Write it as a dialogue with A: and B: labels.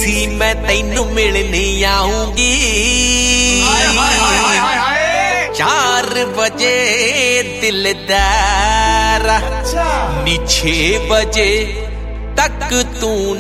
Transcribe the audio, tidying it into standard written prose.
A: सी मैं तैनू मिलने आऊंगी 4 बजे दिलदारा, 6 बजे तक तू